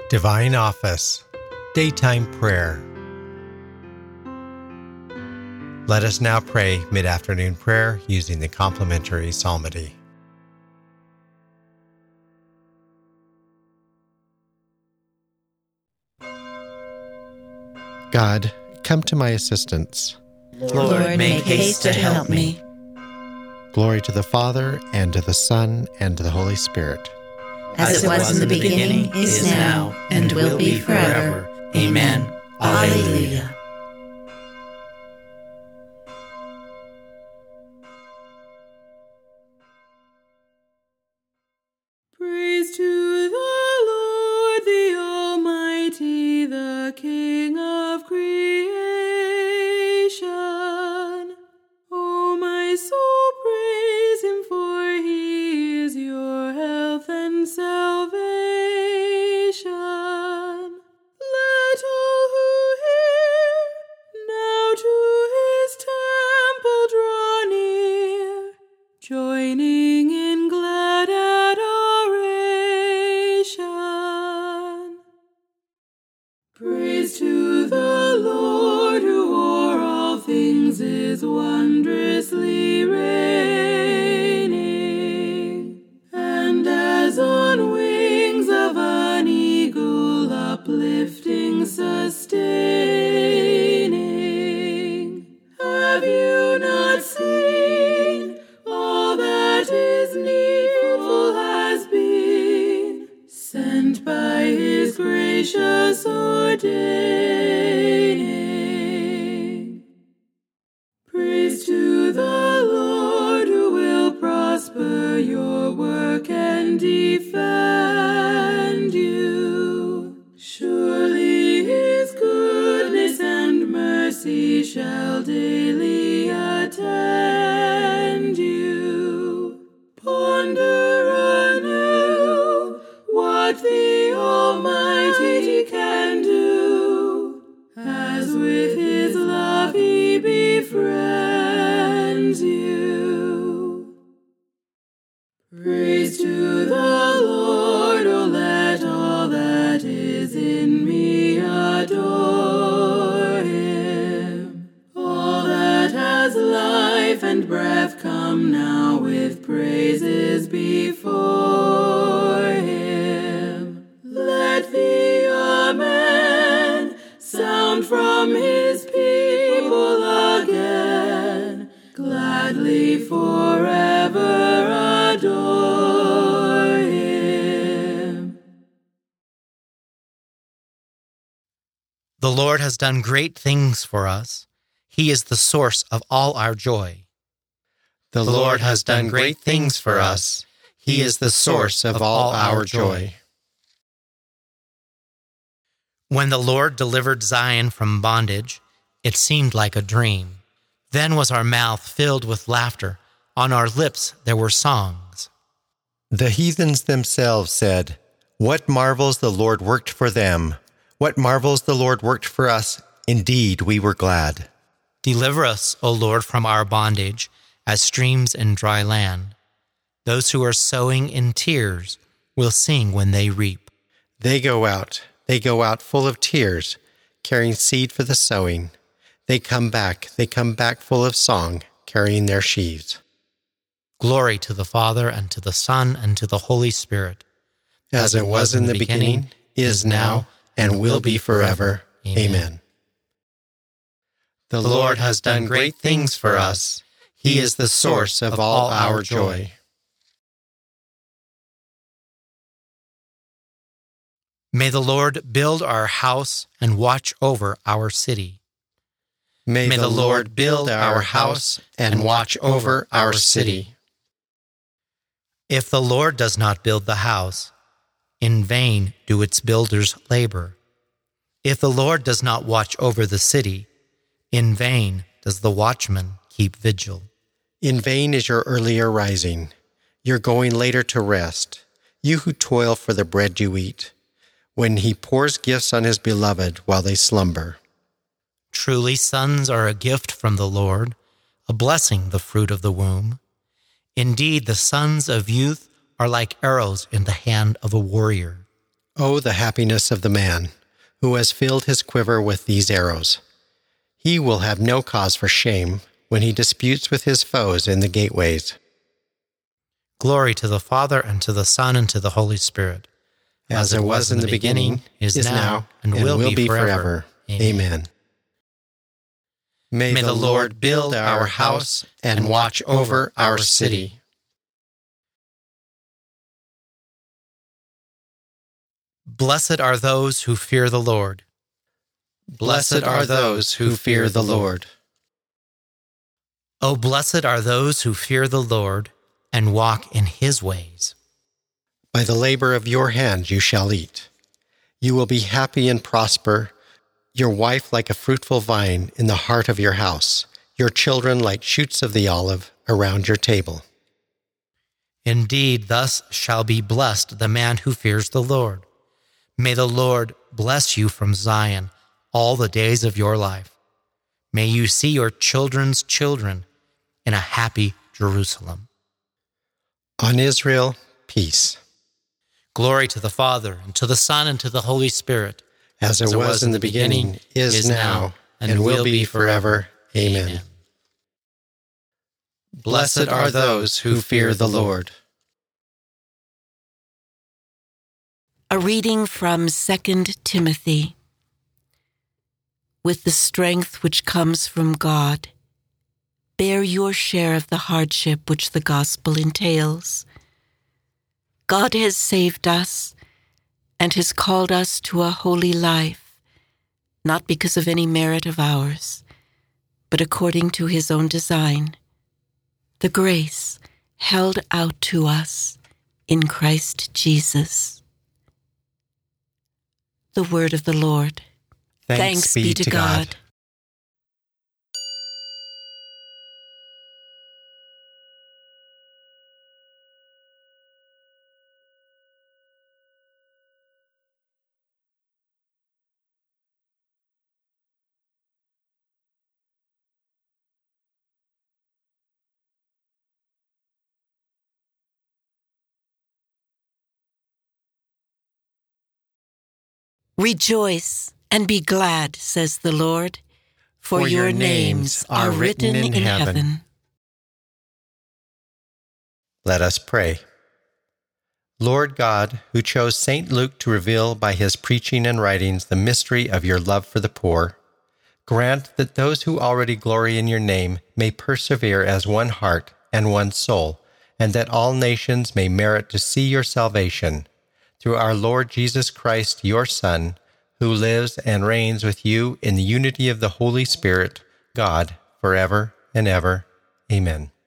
Divine Office, Daytime Prayer. Let us now pray mid-afternoon prayer using the complementary psalmody. God, come to my assistance. Lord, make haste to help me. Glory to the Father, and to the Son, and to the Holy Spirit. As it was in the beginning, is now, and will be forever. Amen. Alleluia. Praise to the Lord, the Almighty, the King of creation. O my soul, praise him, for he is your health and salvation. Let all who hear now to his temple draw near, joining in glad adoration. Praise to the Lord, who o'er all things is wondrously reigning, and as on wings of an eagle uplifting, sustaining. Have you not seen all that is needful has been sent by his gracious ordaining? Praise to the Lord, who will prosper your work and defend you. Surely his goodness and mercy shall daily attend you. Ponder anew what the Almighty can do, as with his love he befriends you. Praise to the Lord, O let all that is in me adore him. All that has life and breath, come now with praises before him. Let the Amen sound from his people again, gladly forever adore him. The Lord has done great things for us. He is the source of all our joy. The Lord has done great things for us. He is the source of all our joy. When the Lord delivered Zion from bondage, it seemed like a dream. Then was our mouth filled with laughter. On our lips there were songs. The heathens themselves said, "What marvels the Lord worked for them! What marvels the Lord worked for us! Indeed, we were glad." Deliver us, O Lord, from our bondage, as streams in dry land. Those who are sowing in tears will sing when they reap. They go out full of tears, carrying seed for the sowing. They come back full of song, carrying their sheaves. Glory to the Father, and to the Son, and to the Holy Spirit. As it was in the beginning, is now, and will be forever. Amen. The Lord has done great things for us. He is the source of all our joy. May the Lord build our house and watch over our city. May the Lord build our house and watch over our city. If the Lord does not build the house, in vain do its builders labor. If the Lord does not watch over the city, in vain does the watchman keep vigil. In vain is your earlier rising, your going later to rest, you who toil for the bread you eat, when he pours gifts on his beloved while they slumber. Truly sons are a gift from the Lord, a blessing the fruit of the womb. Indeed, the sons of youth are like arrows in the hand of a warrior. Oh, the happiness of the man who has filled his quiver with these arrows. He will have no cause for shame when he disputes with his foes in the gateways. Glory to the Father, and to the Son, and to the Holy Spirit. As it was in the beginning, is now, and will be forever. Amen. May the Lord build our house and watch over our city. Blessed are those who fear the Lord. Blessed are those who fear the Lord. Oh, blessed are those who fear the Lord and walk in his ways. By the labor of your hands you shall eat. You will be happy and prosper, your wife like a fruitful vine in the heart of your house, your children like shoots of the olive around your table. Indeed, thus shall be blessed the man who fears the Lord. May the Lord bless you from Zion all the days of your life. May you see your children's children in a happy Jerusalem. On Israel, peace. Glory to the Father, and to the Son, and to the Holy Spirit. As it was in the beginning, is now, and will be forever. Amen. Blessed are those who fear the Lord. A reading from 2 Timothy. With the strength which comes from God, bear your share of the hardship which the gospel entails. God has saved us and has called us to a holy life, not because of any merit of ours, but according to his own design, the grace held out to us in Christ Jesus. The word of the Lord. Thanks be to God. Rejoice and be glad, says the Lord, for your names are written in heaven. Let us pray. Lord God, who chose St. Luke to reveal by his preaching and writings the mystery of your love for the poor, grant that those who already glory in your name may persevere as one heart and one soul, and that all nations may merit to see your salvation. Through our Lord Jesus Christ, your Son, who lives and reigns with you in the unity of the Holy Spirit, God, forever and ever. Amen.